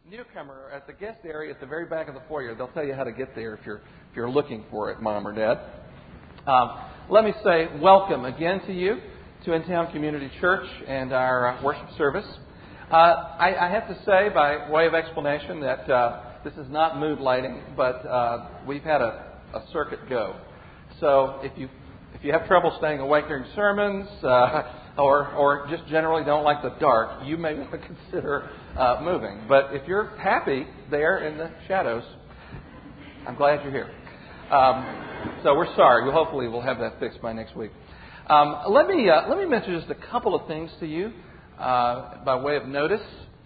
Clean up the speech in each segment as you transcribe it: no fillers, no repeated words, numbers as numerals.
newcomer at the guest area at the very back of the foyer. They'll tell you how to get there if you're looking for it, Mom or Dad. Let me say welcome again to you to In-Town Community Church and our worship service. I have to say, by way of explanation, that this is not mood lighting, but we've had a circuit go. So if you have trouble staying awake during sermons, or just generally don't like the dark, you may want to consider moving. But if you're happy there in the shadows, I'm glad you're here. So we're sorry. Hopefully we'll have that fixed by next week. Let me mention just a couple of things to you by way of notice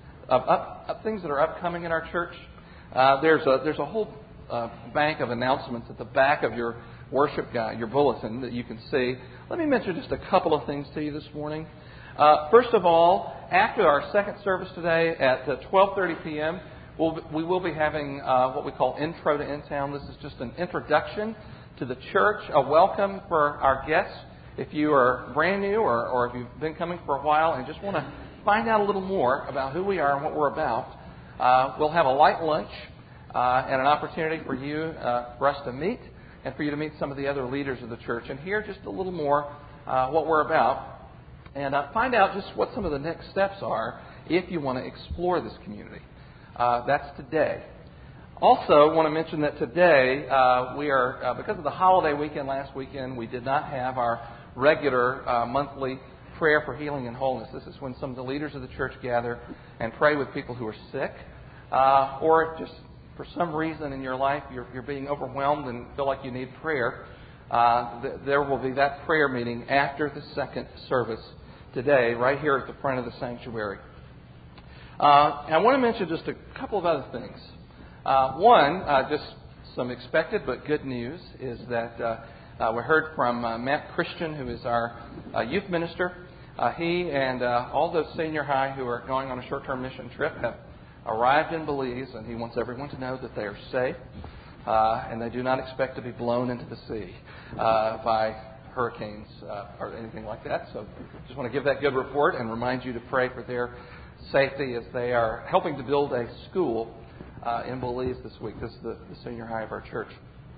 of things that are upcoming in our church. There's a whole bank of announcements at the back of your worship guide, your bulletin, that you can see. Let me mention just a couple of things to you this morning. First of all, after our second service today at 12:30 p.m., we will be having what we call Intro to In-Town. This is just an introduction to the church, a welcome for our guests. If you are brand new or if you've been coming for a while and just want to find out a little more about who we are and what we're about, we'll have a light lunch and an opportunity for us to meet and for you to meet some of the other leaders of the church and hear just a little more what we're about and find out just what some of the next steps are if you want to explore this community. That's today. Also, want to mention that today we are, because of the holiday weekend last weekend, we did not have our regular monthly prayer for healing and wholeness. This is when some of the leaders of the church gather and pray with people who are sick, or just for some reason in your life you're being overwhelmed and feel like you need prayer. There will be that prayer meeting after the second service today, right here at the front of the sanctuary. And I want to mention just a couple of other things. One, just some expected but good news, is that we heard from Matt Christian, who is our youth minister. He and all those senior high who are going on a short-term mission trip have arrived in Belize, and he wants everyone to know that they are safe and they do not expect to be blown into the sea by hurricanes or anything like that. So just want to give that good report and remind you to pray for their safety as they are helping to build a school in Belize this week. This is the senior high of our church.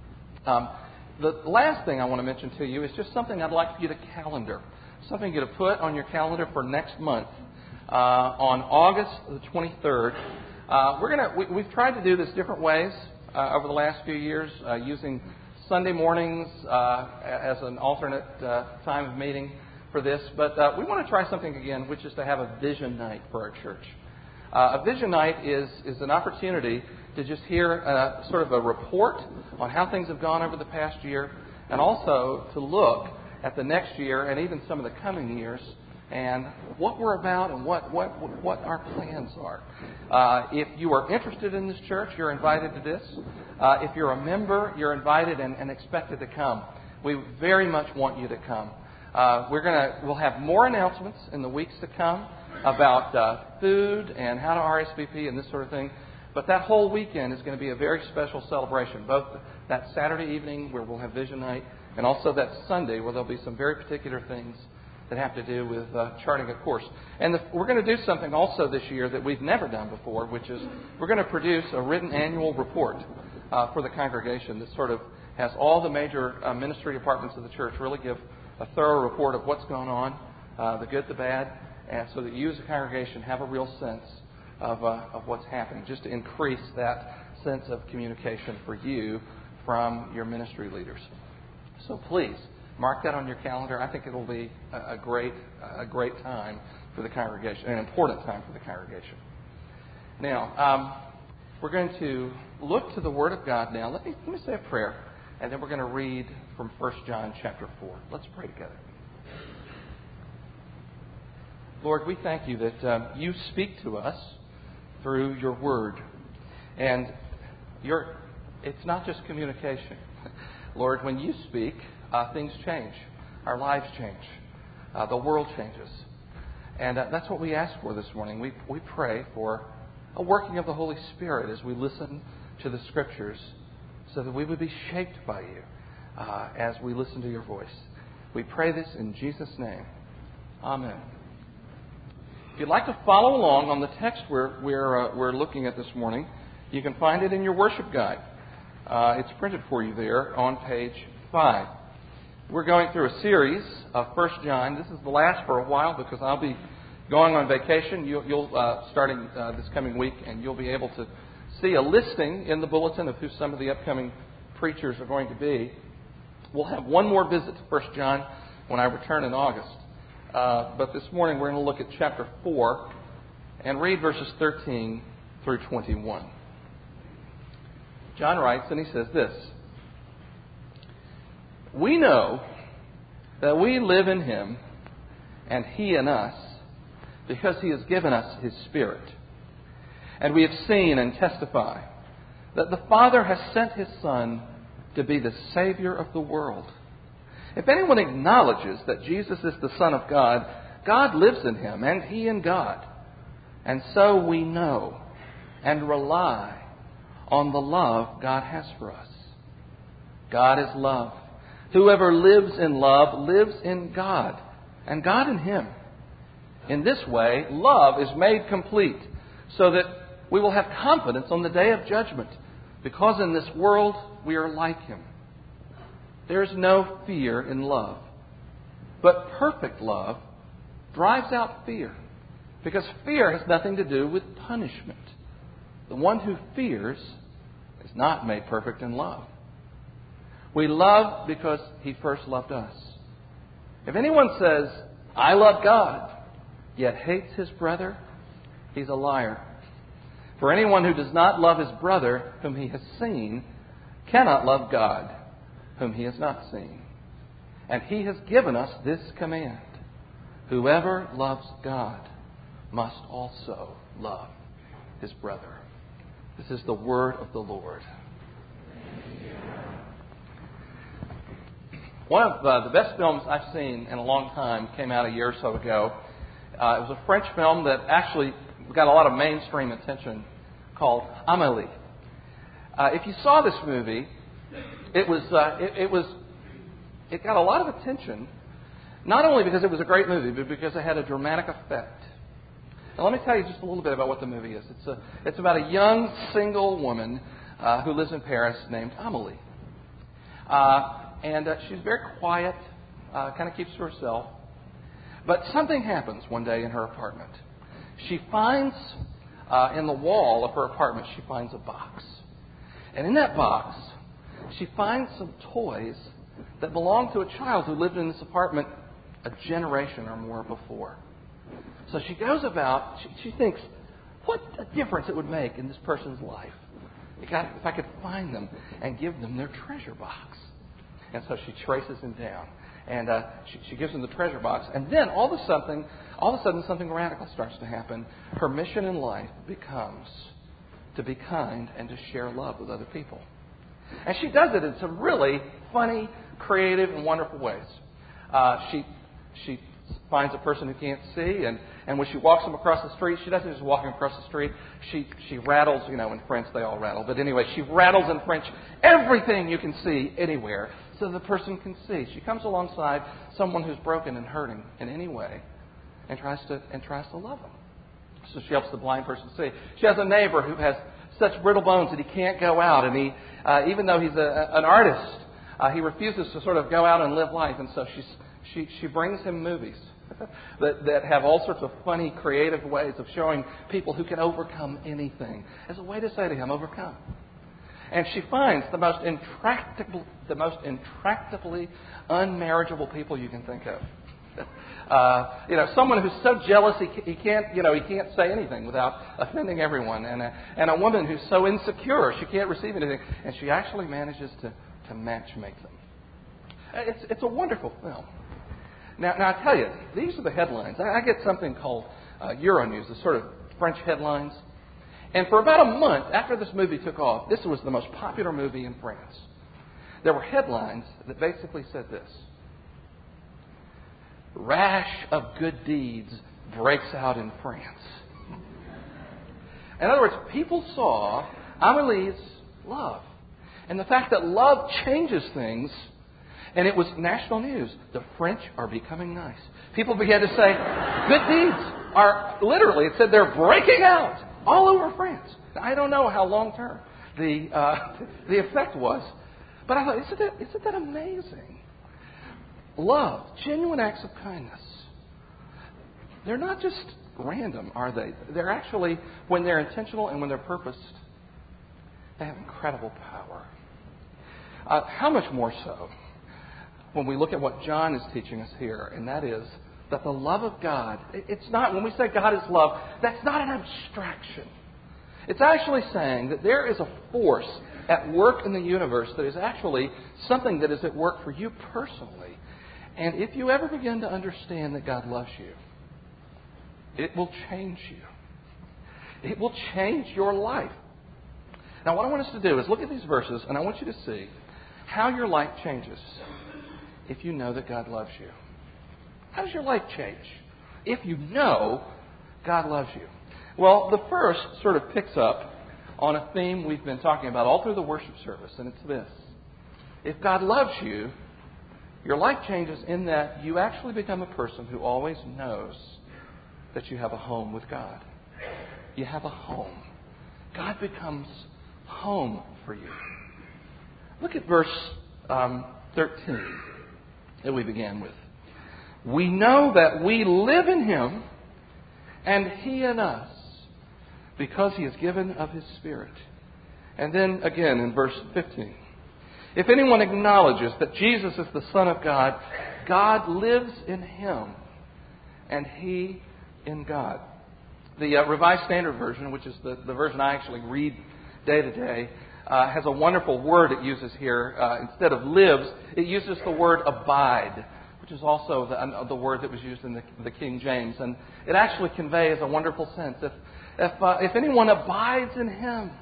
The last thing I want to mention to you is just something I'd like you to calendar, something you to put on your calendar for next month. On August the 23rd, we've tried to do this different ways over the last few years, using Sunday mornings as an alternate time of meeting for this. But we want to try something again, which is to have a vision night for our church. A vision night is an opportunity to just hear sort of a report on how things have gone over the past year, and also to look at the next year and even some of the coming years and what we're about and what our plans are. If you are interested in this church, you're invited to this. If you're a member, you're invited and expected to come. We very much want you to come. We'll have more announcements in the weeks to come about food and how to RSVP and this sort of thing. But that whole weekend is going to be a very special celebration, both that Saturday evening where we'll have Vision Night and also that Sunday where there'll be some very particular things that have to do with charting a course. And we're going to do something also this year that we've never done before, which is we're going to produce a written annual report for the congregation that sort of has all the major ministry departments of the church really give a thorough report of what's going on, the good, the bad, and so that you as a congregation have a real sense of what's happening, just to increase that sense of communication for you from your ministry leaders. So please, mark that on your calendar. I think it will be a great time for the congregation, an important time for the congregation. Now, we're going to look to the Word of God now. Let me say a prayer, and then we're going to read from 1 John chapter 4. Let's pray together. Lord, we thank you that you speak to us through your Word. And it's not just communication. Lord, when you speak, things change. Our lives change. The world changes. And that's what we ask for this morning. We pray for a working of the Holy Spirit as we listen to the Scriptures so that we would be shaped by you as we listen to your voice. We pray this in Jesus' name. Amen. If you'd like to follow along on the text we're looking at this morning, you can find it in your worship guide. It's printed for you there on page 5. We're going through a series of 1 John. This is the last for a while because I'll be going on vacation. You'll starting this coming week, and you'll be able to see a listing in the bulletin of who some of the upcoming preachers are going to be. We'll have one more visit to 1 John when I return in August. But this morning we're going to look at chapter 4 and read verses 13 through 21. John writes, and he says this: "We know that we live in Him and He in us because He has given us His Spirit. And we have seen and testify that the Father has sent His Son to be the Savior of the world. If anyone acknowledges that Jesus is the Son of God, God lives in him and he in God. And so we know and rely on the love God has for us. God is love. Whoever lives in love lives in God, and God in him. In this way, love is made complete, so that we will have confidence on the day of judgment, because in this world we are like Him. There is no fear in love, but perfect love drives out fear, because fear has nothing to do with punishment. The one who fears is not made perfect in love. We love because He first loved us. If anyone says, 'I love God,' yet hates his brother, he's a liar. For anyone who does not love his brother whom he has seen cannot love God whom he has not seen. And He has given us this command: whoever loves God must also love his brother." This is the word of the Lord. One of the best films I've seen in a long time came out a year or so ago. It was a French film that actually got a lot of mainstream attention, called Amélie. If you saw this movie, it got a lot of attention, not only because it was a great movie, but because it had a dramatic effect. Now, let me tell you just a little bit about what the movie is. It's about a young single woman who lives in Paris named Amélie. And she's very quiet, kind of keeps to herself. But something happens one day in her apartment. She finds, in the wall of her apartment, she finds a box. And in that box, she finds some toys that belong to a child who lived in this apartment a generation or more before. So she goes about, she thinks, what a difference it would make in this person's life if I could find them and give them their treasure box. And so she traces him down. And she gives him the treasure box. And then all of a sudden something radical starts to happen. Her mission in life becomes to be kind and to share love with other people. And she does it in some really funny, creative, and wonderful ways. She finds a person who can't see, and when she walks them across the street, she doesn't just walk them across the street. She rattles, in French they all rattle. But anyway, she rattles in French everything you can see anywhere so the person can see. She comes alongside someone who's broken and hurting in any way and tries to love them. So she helps the blind person see. She has a neighbor who has such brittle bones that he can't go out, and he, even though he's an artist, he refuses to sort of go out and live life, and so she brings him movies that have all sorts of funny, creative ways of showing people who can overcome anything as a way to say to him, overcome. And she finds the most intractably unmarriageable people you can think of. Someone who's so jealous he can't say anything without offending everyone, and a woman who's so insecure she can't receive anything, and she actually manages to matchmake them. It's a wonderful film. Now I tell you, these are the headlines. I get something called Euronews, the sort of French headlines. And for about a month after this movie took off, this was the most popular movie in France. There were headlines that basically said this: rash of good deeds breaks out in France. In other words, people saw Amélie's love and the fact that love changes things, and it was national news. The French are becoming nice. People began to say, good deeds. are literally, it said they're breaking out all over France. I don't know how long term the effect was, but I thought, isn't that amazing? Love, genuine acts of kindness. They're not just random, are they? They're actually, when they're intentional and when they're purposed, they have incredible power. How much more so when we look at what John is teaching us here, and that is that the love of God, it's not, when we say God is love, that's not an abstraction. It's actually saying that there is a force at work in the universe that is actually something that is at work for you personally. And if you ever begin to understand that God loves you, it will change you. It will change your life. Now, what I want us to do is look at these verses, and I want you to see how your life changes if you know that God loves you. How does your life change if you know God loves you? Well, the first sort of picks up on a theme we've been talking about all through the worship service, and it's this. If God loves you, your life changes in that you actually become a person who always knows that you have a home with God. You have a home. God becomes home for you. Look at verse 13 that we began with. We know that we live in Him and He in us because He has given of His Spirit. And then again in verse 15. If anyone acknowledges that Jesus is the Son of God, God lives in Him and He in God. The Revised Standard Version, which is the version I actually read day to day, has a wonderful word it uses here. Instead of lives, it uses the word abide, which is also the word that was used in the King James. And it actually conveys a wonderful sense. If anyone abides in Him,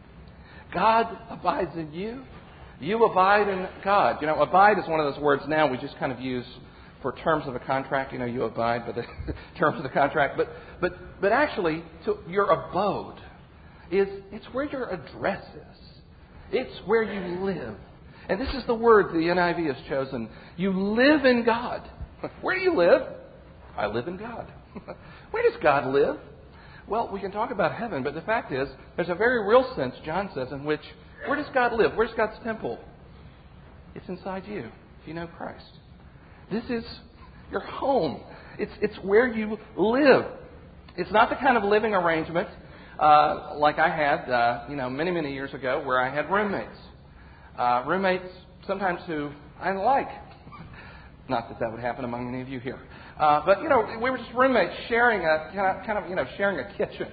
God abides in you. You abide in God. You know, abide is one of those words now we just kind of use for terms of a contract. You know, you abide by the terms of the contract. But actually, your abode it's where your address is. It's where you live. And this is the word the NIV has chosen. You live in God. Where do you live? I live in God. Where does God live? Well, we can talk about heaven, but the fact is, there's a very real sense, John says, in which, where does God live? Where's God's temple? It's inside you, if you know Christ. This is your home. It's where you live. It's not the kind of living arrangement like I had, many, many years ago, where I had roommates. Roommates sometimes who I didn't like. Not that would happen among any of you here. But we were just roommates sharing sharing a kitchen.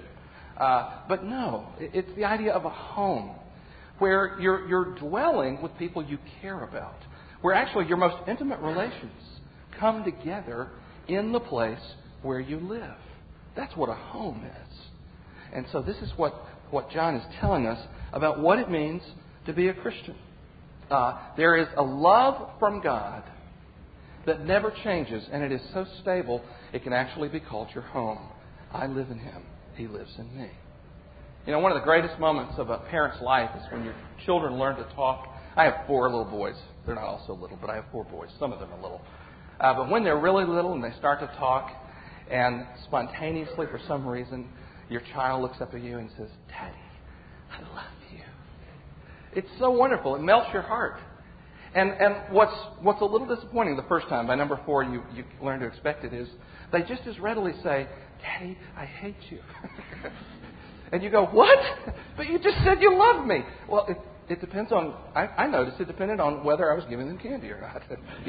But no, it's the idea of a home where you're dwelling with people you care about, where actually your most intimate relations come together in the place where you live. That's what a home is. And so this is what John is telling us about what it means to be a Christian. There is a love from God that never changes, and it is so stable it can actually be called your home. I live in Him. He lives in me. You know, one of the greatest moments of a parent's life is when your children learn to talk. I have 4 little boys. They're not all so little, but I have 4 boys. Some of them are little. But when they're really little and they start to talk, and spontaneously, for some reason, your child looks up at you and says, "Daddy, I love you." It's so wonderful. It melts your heart. And what's a little disappointing the first time, by number 4 you learn to expect it, is they just as readily say, "Daddy, I hate you." And you go, "What? But you just said you loved me." Well, it depends on, I noticed it depended on whether I was giving them candy or not,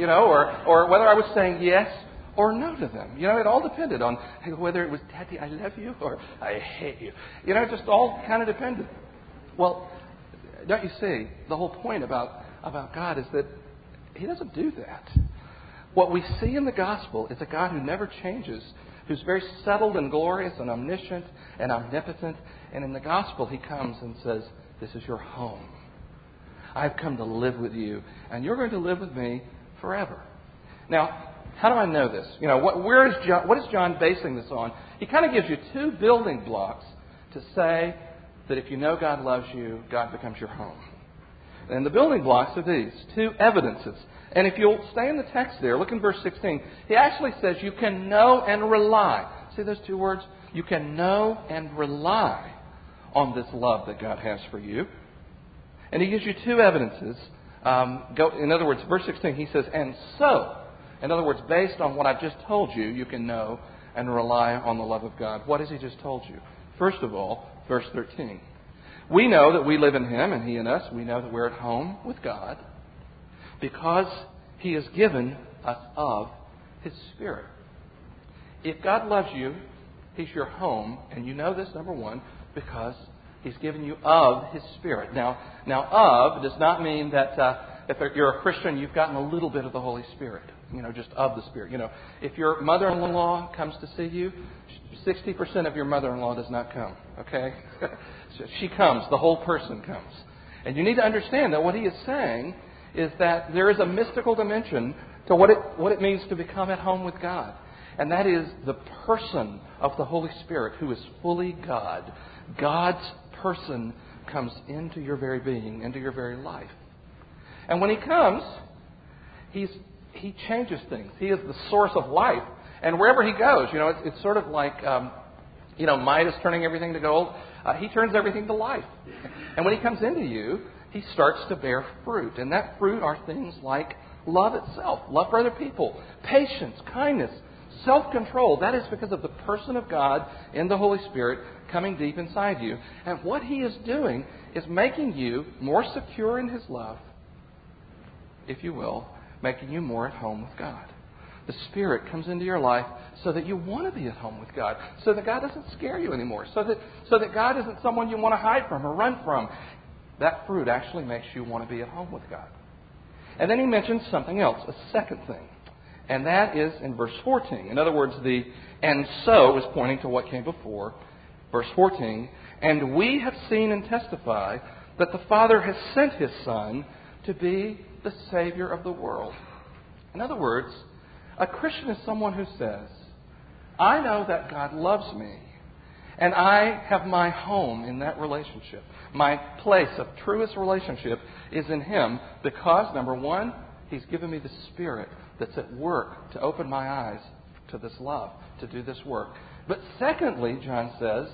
or whether I was saying yes or no to them. It all depended on whether it was, "Daddy, I love you," or "I hate you." It just all kind of depended. Well, don't you see, the whole point about God is that He doesn't do that. What we see in the gospel is a God who never changes, who's very settled and glorious and omniscient and omnipotent. And in the gospel, He comes and says, "This is your home. I've come to live with you, and you're going to live with me forever." Now, how do I know this? What is John basing this on? He kind of gives you 2 building blocks to say that if you know God loves you, God becomes your home. And the building blocks are these 2 evidences. And if you'll stay in the text there, look in verse 16. He actually says you can know and rely. See those two words? You can know and rely on this love that God has for you. And he gives you two evidences. In other words, verse 16, he says, and so, in other words, based on what I've just told you, you can know and rely on the love of God. What has he just told you? First of all, verse 13. We know that we live in him and he in us. We know that we're at home with God because he has given us of his Spirit. If God loves you, he's your home, and you know this, number one, because he's given you of his Spirit. Now, of does not mean that if you're a Christian, you've gotten a little bit of the Holy Spirit, just of the Spirit. If your mother-in-law comes to see you, 60% of your mother-in-law does not come, okay? She comes, the whole person comes. And you need to understand that what he is saying is that there is a mystical dimension to what it means to become at home with God. And that is the person of the Holy Spirit who is fully God. God's person comes into your very being, into your very life. And when he comes, he changes things. He is the source of life. And wherever he goes, it's sort of like, Midas turning everything to gold. He turns everything to life. And when he comes into you, he starts to bear fruit. And that fruit are things like love itself, love for other people, patience, kindness, self-control. That is because of the person of God in the Holy Spirit coming deep inside you. And what he is doing is making you more secure in his love, if you will, making you more at home with God. The Spirit comes into your life so that you want to be at home with God, so that God doesn't scare you anymore, so that God isn't someone you want to hide from or run from. That fruit actually makes you want to be at home with God. And then he mentions something else, a second thing. And that is in verse 14. In other words, the and so is pointing to what came before. Verse 14, and we have seen and testify that the Father has sent his Son to be the Savior of the world. In other words, a Christian is someone who says, I know that God loves me, and I have my home in that relationship. My place of truest relationship is in him because, number one, he's given me the Spirit that's at work to open my eyes to this love, to do this work. But secondly, John says,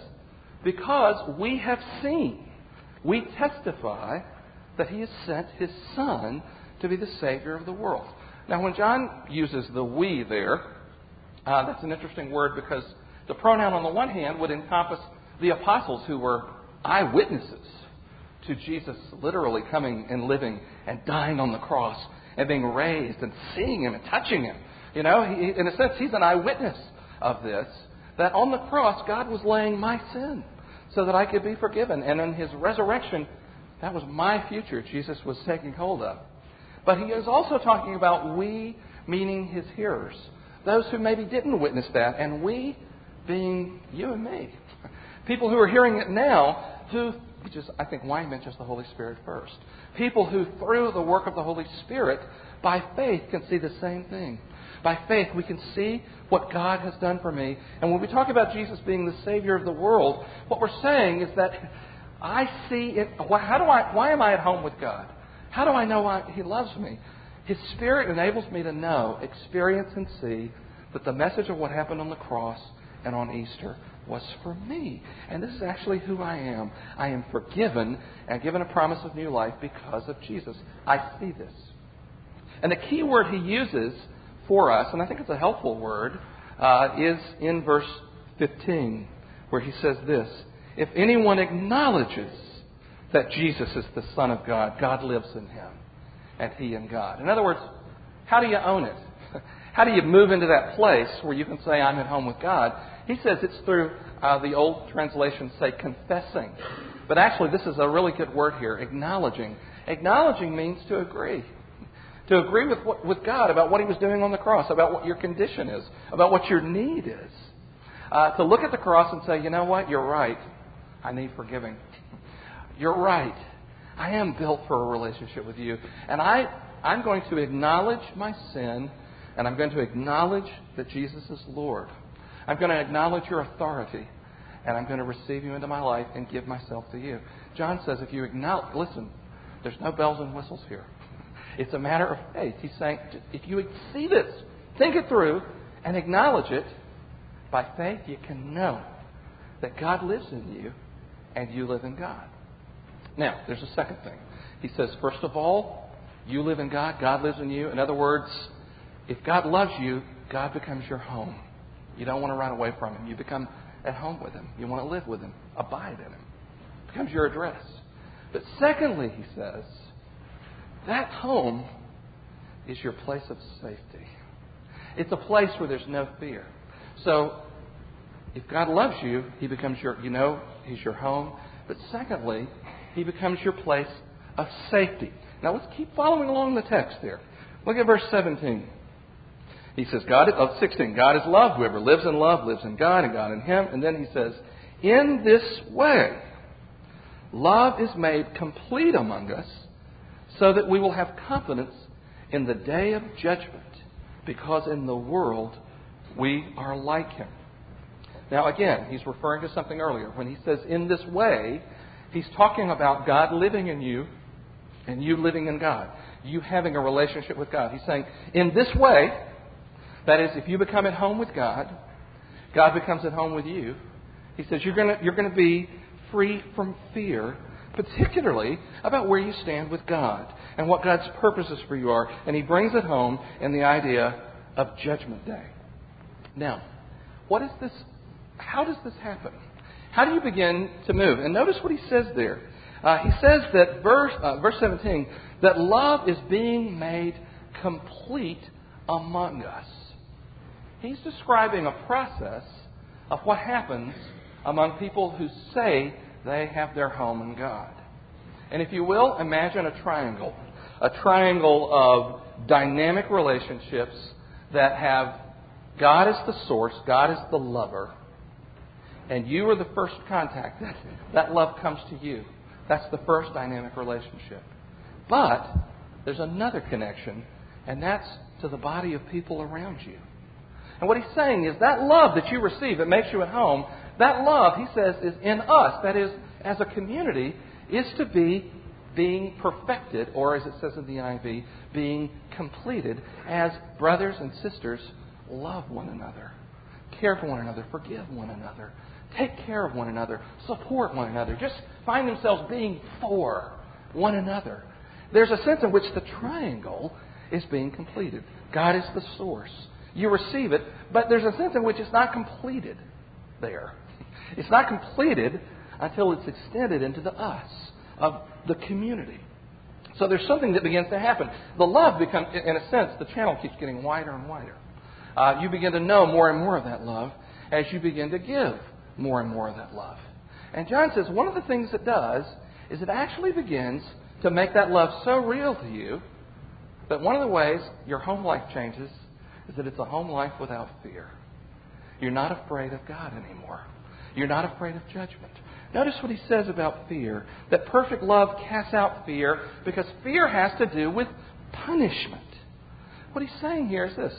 because we have seen, we testify that he has sent his Son to be the Savior of the world. Now, when John uses the we there, that's an interesting word because the pronoun on the one hand would encompass the apostles who were eyewitnesses to Jesus literally coming and living and dying on the cross and being raised and seeing him and touching him. In a sense, he's an eyewitness of this, that on the cross, God was laying my sin so that I could be forgiven. And in his resurrection, that was my future Jesus was taking hold of. But he is also talking about we, meaning his hearers, those who maybe didn't witness that, and we being you and me. People who are hearing it now, which is, I think, why he mentions the Holy Spirit first. People who, through the work of the Holy Spirit, by faith can see the same thing. By faith, we can see what God has done for me. And when we talk about Jesus being the Savior of the world, what we're saying is that I see it. Why am I at home with God? How do I know he loves me? His Spirit enables me to know, experience, and see that the message of what happened on the cross and on Easter was for me. And this is actually who I am. I am forgiven and given a promise of new life because of Jesus. I see this. And the key word he uses for us, and I think it's a helpful word, is in verse 15, where he says this, if anyone acknowledges that Jesus is the Son of God, God lives in him, and he in God. In other words, how do you own it? How do you move into that place where you can say, I'm at home with God? He says it's through, the old translations say, confessing. But actually, this is a really good word here, acknowledging. Acknowledging means to agree. To agree with God about what he was doing on the cross, about what your condition is, about what your need is. To look at the cross and say, you know what, you're right. I need forgiving. You're right. I am built for a relationship with you. And I'm going to acknowledge my sin, and I'm going to acknowledge that Jesus is Lord. I'm going to acknowledge your authority, and I'm going to receive you into my life and give myself to you. John says if you acknowledge, listen, there's no bells and whistles here. It's a matter of faith. He's saying if you see this, think it through, and acknowledge it, By faith, you can know that God lives in you and you live in God. Now, there's a second thing. He says, first of all, you live in God, God lives in you. In other words, if God loves you, God becomes your home. You don't want to run away from Him. You become at home with Him. You want to live with Him, abide in Him. It becomes your address. But secondly, he says, that home is your place of safety. It's a place where there's no fear. So, if God loves you, He becomes He's your home. But secondly, He becomes your place of safety. Now let's keep following along the text there. Look at verse 17. He says, 16, God is love. Whoever lives in love lives in God and God in him. And then he says, in this way, love is made complete among us so that we will have confidence in the day of judgment, because in the world we are like Him. Now again, he's referring to something earlier. When he says in this way, he's talking about God living in you and you living in God. You having a relationship with God. He's saying, in this way, that is, if you become at home with God, God becomes at home with you. He says you're going to be free from fear, particularly about where you stand with God and what God's purposes for you are. And he brings it home in the idea of Judgment Day. Now, what is this? How does this happen? How do you begin to move? And notice what he says there. He says that verse 17, that love is being made complete among us. He's describing a process of what happens among people who say they have their home in God. And if you will, imagine a triangle of dynamic relationships that have God as the source, God as the lover, and you are the first contact. That love comes to you. That's the first dynamic relationship. But there's another connection, and that's to the body of people around you. And what he's saying is that love that you receive that makes you at home, that love, he says, is in us. That is, as a community, is to be being perfected, or as it says in the NIV, being completed as brothers and sisters love one another, care for one another, forgive one another, take care of one another, support one another, just find themselves being for one another. There's a sense in which the triangle is being completed. God is the source. You receive it, but there's a sense in which it's not completed there. It's not completed until it's extended into the us of the community. So there's something that begins to happen. The love becomes, in a sense, the channel keeps getting wider and wider. You begin to know more and more of that love as you begin to give more and more of that love. And John says one of the things it does is it actually begins to make that love so real to you that one of the ways your home life changes is that it's a home life without fear. You're not afraid of God anymore. You're not afraid of judgment. Notice what he says about fear, that perfect love casts out fear because fear has to do with punishment. What he's saying here is this.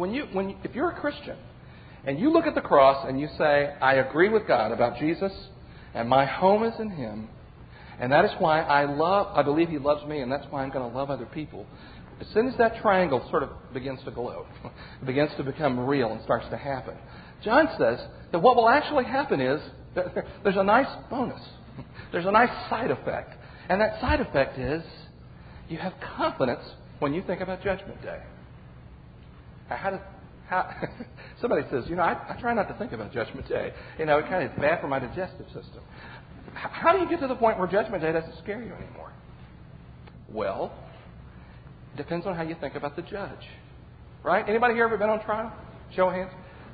If you're a Christian and you look at the cross and you say, I agree with God about Jesus and my home is in Him, and that is why I believe He loves me, and that's why I'm going to love other people. As soon as that triangle sort of begins to glow, it begins to become real and starts to happen, John says that what will actually happen is there's a nice bonus. There's a nice side effect. And that side effect is you have confidence when you think about Judgment Day. Somebody says, I try not to think about Judgment Day. It kind of is bad for my digestive system. How do you get to the point where Judgment Day doesn't scare you anymore? Well, it depends on how you think about the judge. Right? Anybody here ever been on trial? Show of hands.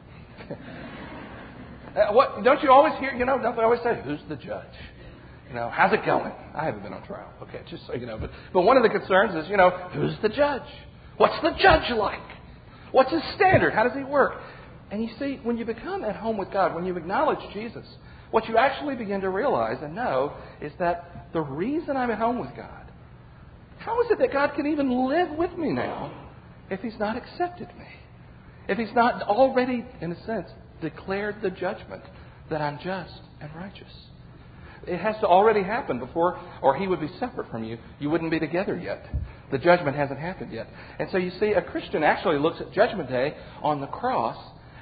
Don't you always hear, don't they always say, who's the judge? How's it going? I haven't been on trial. Okay, just so you know. But one of the concerns is, who's the judge? What's the judge like? What's his standard? How does he work? And you see, when you become at home with God, when you acknowledge Jesus, what you actually begin to realize and know is that the reason I'm at home with God, how is it that God can even live with me now if He's not accepted me? If He's not already, in a sense, declared the judgment that I'm just and righteous? It has to already happen before, or He would be separate from you. You wouldn't be together yet. The judgment hasn't happened yet. And so you see, a Christian actually looks at Judgment Day on the cross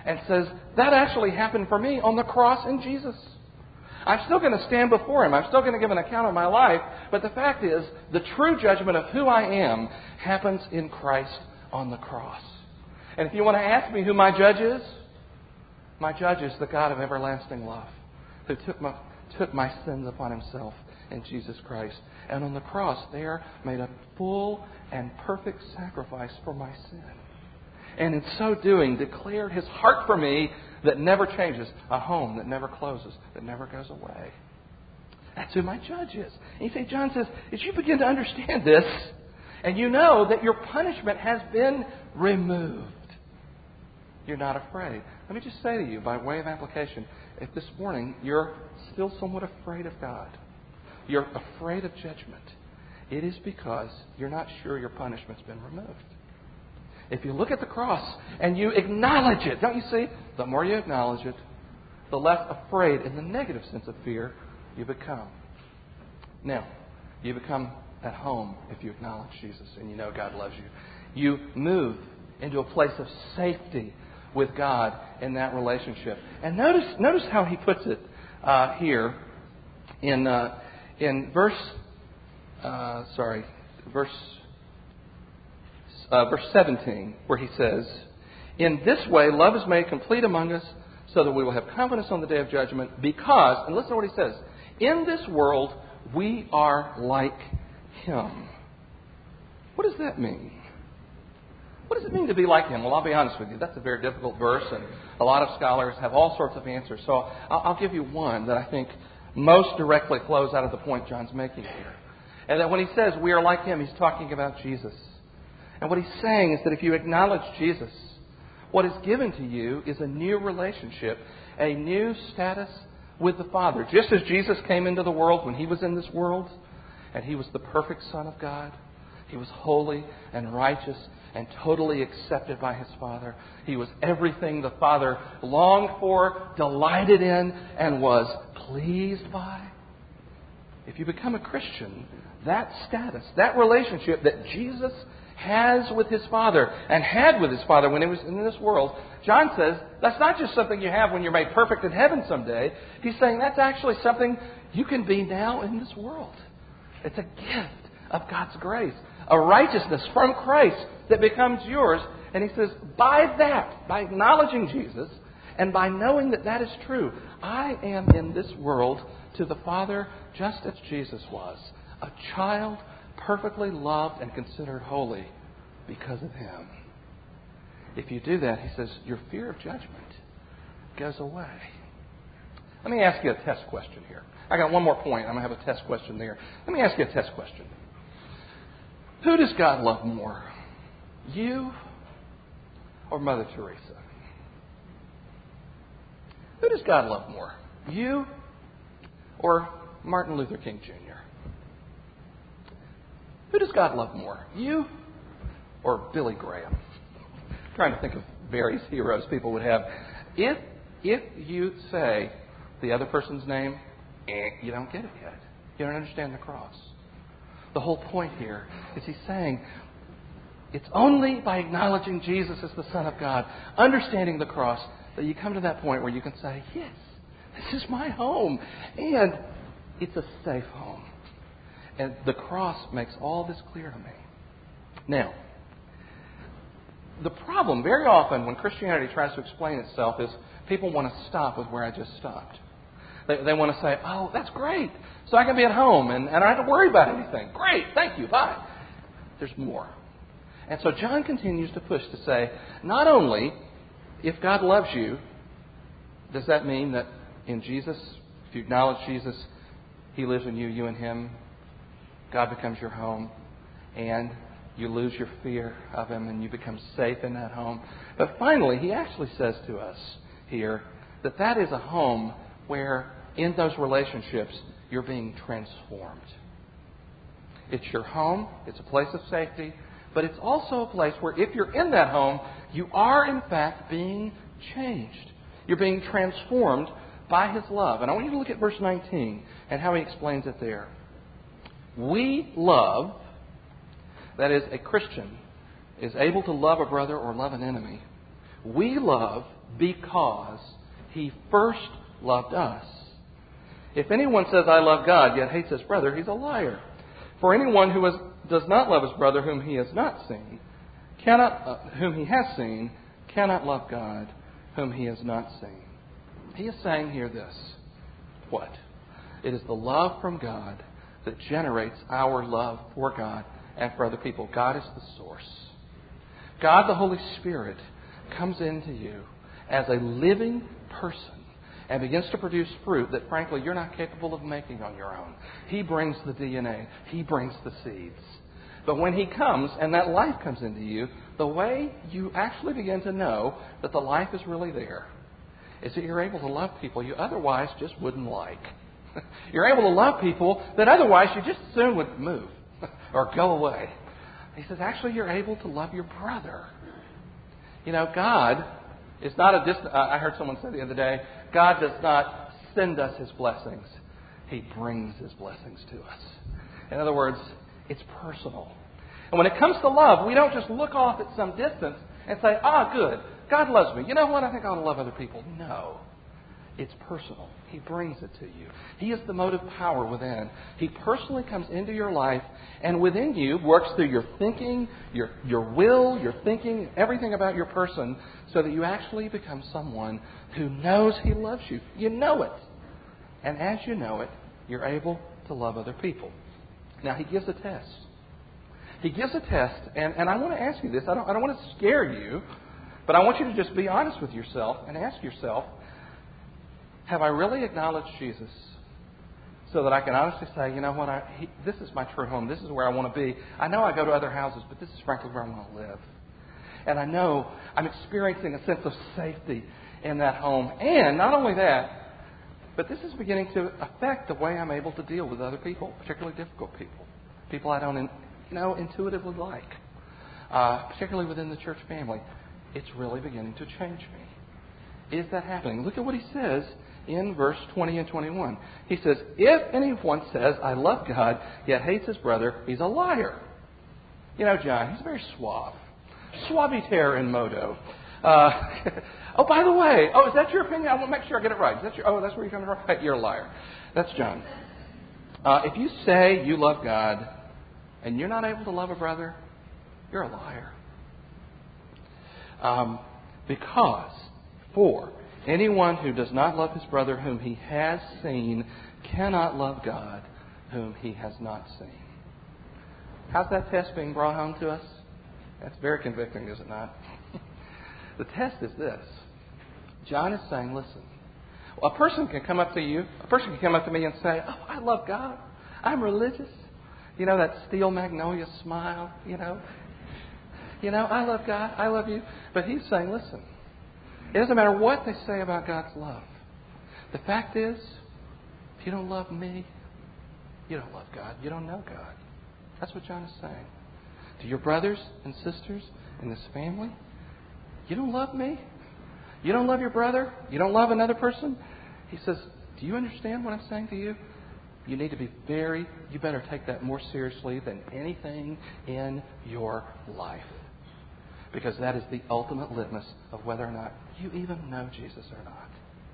and says, that actually happened for me on the cross in Jesus. I'm still going to stand before Him. I'm still going to give an account of my life. But the fact is, the true judgment of who I am happens in Christ on the cross. And if you want to ask me who my judge is the God of everlasting love, who took my sins upon Himself in Jesus Christ. And on the cross there made a full and perfect sacrifice for my sin. And in so doing declared His heart for me that never changes, a home that never closes, that never goes away. That's who my judge is. And you see, John says, as you begin to understand this, and you know that your punishment has been removed, you're not afraid. Let me just say to you, by way of application, if this morning you're still somewhat afraid of God, you're afraid of judgment, it is because you're not sure your punishment's been removed. If you look at the cross and you acknowledge it, don't you see? The more you acknowledge it, the less afraid in the negative sense of fear you become. Now, you become at home if you acknowledge Jesus and you know God loves you. You move into a place of safety with God in that relationship. And notice how he puts it here in verse 17, where he says, "In this way love is made complete among us, so that we will have confidence on the day of judgment, because," and listen to what he says, "in this world we are like Him." What does that mean? What does it mean to be like Him? Well, I'll be honest with you. That's a very difficult verse, and a lot of scholars have all sorts of answers. So I'll give you one that I think most directly flows out of the point John's making here. And that when he says we are like Him, he's talking about Jesus. And what he's saying is that if you acknowledge Jesus, what is given to you is a new relationship, a new status with the Father. Just as Jesus came into the world when He was in this world, and He was the perfect Son of God. He was holy and righteous and totally accepted by His Father. He was everything the Father longed for, delighted in, and was pleased by. If you become a Christian, that status, that relationship that Jesus has with His Father and had with His Father when He was in this world, John says that's not just something you have when you're made perfect in heaven someday. He's saying that's actually something you can be now in this world. It's a gift of God's grace, a righteousness from Christ that becomes yours. And he says, by that, by acknowledging Jesus and by knowing that that is true, I am in this world to the Father just as Jesus was, a child perfectly loved and considered holy because of Him. If you do that, he says, your fear of judgment goes away. Let me ask you a test question here. I got one more point. I'm going to have a test question there. Let me ask you a test question. Who does God love more? You or Mother Teresa? Who does God love more? You or Martin Luther King Jr.? Who does God love more? You or Billy Graham? I'm trying to think of various heroes people would have. If you say the other person's name, you don't get it yet. You don't understand the cross. The whole point here is he's saying it's only by acknowledging Jesus as the Son of God, understanding the cross, that you come to that point where you can say, yes, this is my home. And it's a safe home. And the cross makes all this clear to me. Now, the problem very often when Christianity tries to explain itself is people want to stop with where I just stopped. They want to say, oh, that's great. So I can be at home and I don't have to worry about anything. Great, thank you, bye. There's more. And so John continues to push to say, not only if God loves you, does that mean that in Jesus, if you acknowledge Jesus, He lives in you, you in Him, God becomes your home, and you lose your fear of Him and you become safe in that home. But finally, he actually says to us here that that is a home where in those relationships you're being transformed. It's your home, it's a place of safety, but it's also a place where if you're in that home, you are in fact being changed. You're being transformed by His love. And I want you to look at verse 19 and how he explains it there. We love, that is, a Christian is able to love a brother or love an enemy We love because He first loved us. If anyone says, I love God, yet hates his brother, he's a liar. For anyone who does not love his brother whom he has seen, cannot love God whom he has not seen. He is saying here this. What? It is the love from God that generates our love for God and for other people. God is the source. God, the Holy Spirit, comes into you as a living person and begins to produce fruit that, frankly, you're not capable of making on your own. He brings the DNA. He brings the seeds. But when He comes and that life comes into you, the way you actually begin to know that the life is really there is that you're able to love people you otherwise just wouldn't like. You're able to love people that otherwise you just soon would move or go away. He says, actually, you're able to love your brother. You know, God is not a distant... I heard someone say the other day, God does not send us His blessings. He brings His blessings to us. In other words, it's personal. And when it comes to love, we don't just look off at some distance and say, good, God loves me. You know what? I think I ought to love other people. No. It's personal. He brings it to you. He is the motive power within. He personally comes into your life and within you works through your thinking, your will, your thinking, everything about your person so that you actually become someone who knows He loves you. You know it. And as you know it, you're able to love other people. Now, He gives a test. He gives a test, and I want to ask you this. I don't want to scare you, but I want you to just be honest with yourself and ask yourself, have I really acknowledged Jesus so that I can honestly say, you know what, this is my true home. This is where I want to be. I know I go to other houses, but this is frankly where I want to live. And I know I'm experiencing a sense of safety in that home. And not only that, but this is beginning to affect the way I'm able to deal with other people, particularly difficult people. People I don't intuitively like, particularly within the church family. It's really beginning to change me. Is that happening? Look at what he says in verse 20 and 21. He says, if anyone says, I love God, yet hates his brother, he's a liar. You know, John, he's very suave. Suaviter in modo. Oh, by the way, is that your opinion? I want to make sure I get it right. That's where you're coming from? Right, you're a liar. That's John. If you say you love God and you're not able to love a brother, you're a liar. For anyone who does not love his brother whom he has seen cannot love God whom he has not seen. How's that test being brought home to us? That's very convicting, is it not? The test is this. John is saying, listen, a person can come up to you, a person can come up to me and say, I love God. I'm religious. You know, that steel magnolia smile, you know, I love God. I love you. But he's saying, listen, it doesn't matter what they say about God's love. The fact is, if you don't love me, you don't love God. You don't know God. That's what John is saying. To your brothers and sisters in this family, you don't love me? You don't love your brother? You don't love another person? He says, do you understand what I'm saying to you? You need to be you better take that more seriously than anything in your life. Because that is the ultimate litmus of whether or not you even know Jesus or not.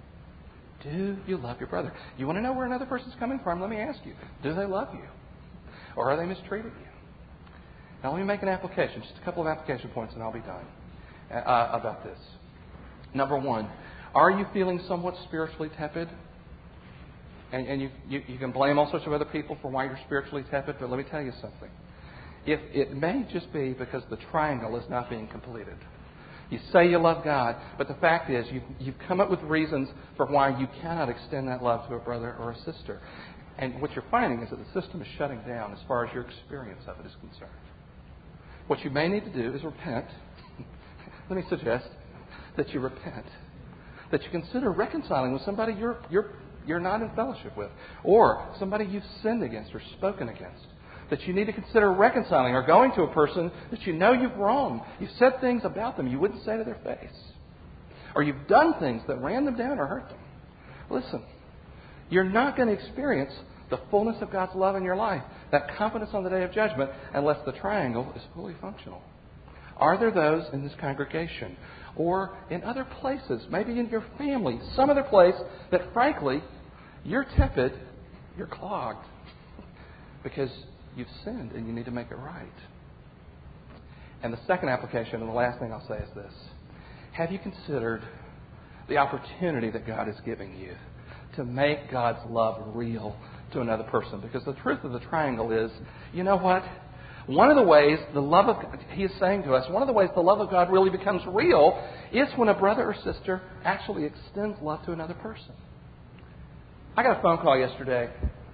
Do you love your brother? You want to know where another person's coming from? Let me ask you. Do they love you? Or are they mistreating you? Now let me make an application, just a couple of application points and I'll be done about this. Number one, are you feeling somewhat spiritually tepid? And you can blame all sorts of other people for why you're spiritually tepid, but let me tell you something. If it may just be because the triangle is not being completed. You say you love God, but the fact is you've come up with reasons for why you cannot extend that love to a brother or a sister. And what you're finding is that the system is shutting down as far as your experience of it is concerned. What you may need to do is repent. Let me suggest that you repent. That you consider reconciling with somebody you're not in fellowship with, or somebody you've sinned against or spoken against. That you need to consider reconciling or going to a person that you know you've wronged. You've said things about them you wouldn't say to their face. Or you've done things that ran them down or hurt them. Listen, you're not going to experience the fullness of God's love in your life, that confidence on the day of judgment, unless the triangle is fully functional. Are there those in this congregation? or in other places, maybe in your family, some other place that, frankly, you're tepid, you're clogged, because you've sinned and you need to make it right. And the second application, and the last thing I'll say is this. Have you considered the opportunity that God is giving you to make God's love real to another person? Because the truth of the triangle is, you know what? One of the ways the love of God, He is saying to us, one of the ways the love of God really becomes real is when a brother or sister actually extends love to another person. I got a phone call yesterday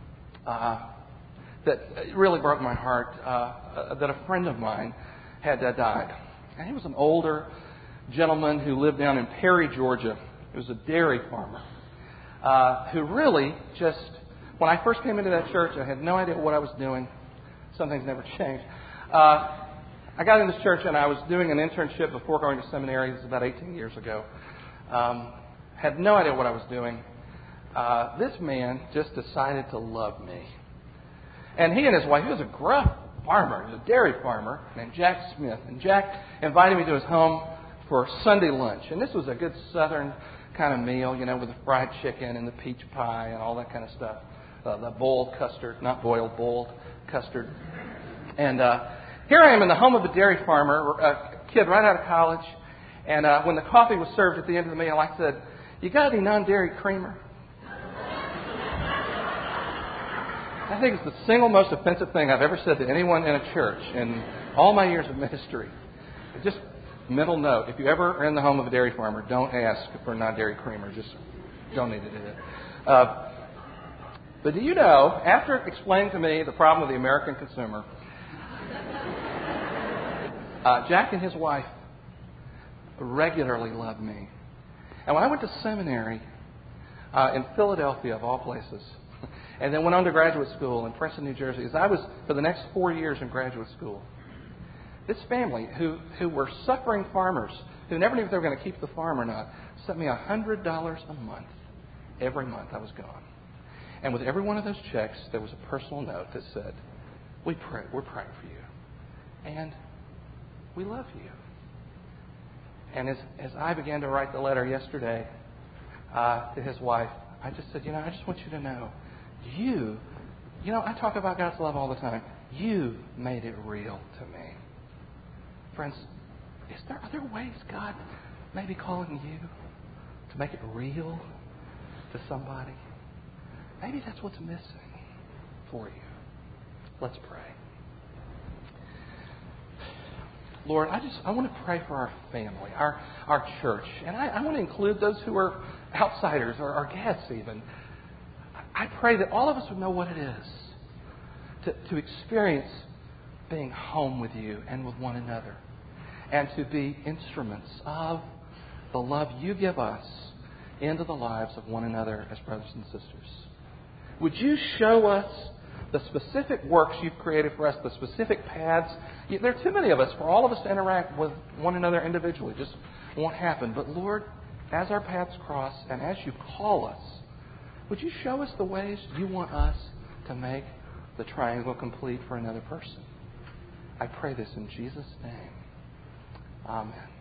that really broke my heart, that a friend of mine had died. And he was an older gentleman who lived down in Perry, Georgia. He was a dairy farmer who really just, when I first came into that church, I had no idea what I was doing. Some things never change. I got in this church and I was doing an internship before going to seminary. This was about 18 years ago. Had no idea what I was doing. This man just decided to love me. And he and his wife, he was a gruff farmer. He was a dairy farmer named Jack Smith. And Jack invited me to his home for Sunday lunch. And this was a good southern kind of meal, you know, with the fried chicken and the peach pie and all that kind of stuff. The boiled custard, not boiled, boiled custard. And here I am in the home of a dairy farmer, a kid right out of college. And when the coffee was served at the end of the meal, I said, "You got any non-dairy creamer?" I think it's the single most offensive thing I've ever said to anyone in a church in all my years of ministry. Just mental note, if you ever are in the home of a dairy farmer, don't ask for non-dairy creamer. Just don't need to do that. But do you know, after explaining to me the problem of the American consumer, Jack and his wife regularly loved me. And when I went to seminary in Philadelphia, of all places, and then went on to graduate school in Princeton, New Jersey, as I was for the next 4 years in graduate school, this family, who were suffering farmers, who never knew if they were going to keep the farm or not, sent me $100 a month. Every month I was gone. And with every one of those checks, there was a personal note that said, we're praying for you. And we love you. And as I began to write the letter yesterday to his wife, I just said, I just want you to know, I talk about God's love all the time. You made it real to me. Friends, are there ways God may be calling you to make it real to somebody? Maybe that's what's missing for you. Let's pray. Lord, I want to pray for our family, our church. And I want to include those who are outsiders or our guests even. I pray that all of us would know what it is to experience being home with you and with one another. And to be instruments of the love you give us into the lives of one another as brothers and sisters. Would you show us the specific works you've created for us, the specific paths? There are too many of us for all of us to interact with one another individually. It just won't happen. But Lord, as our paths cross and as you call us, would you show us the ways you want us to make the triangle complete for another person? I pray this in Jesus' name. Amen.